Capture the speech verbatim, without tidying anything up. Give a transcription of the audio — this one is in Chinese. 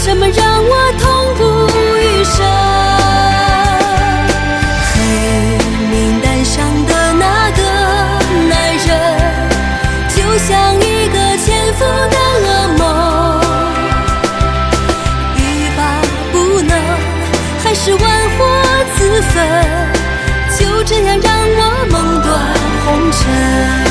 什么让我痛不欲生？黑名单上的那个男人，就像一个潜伏的噩梦，欲罢不能，还是玩火自焚，就这样让我梦断红尘。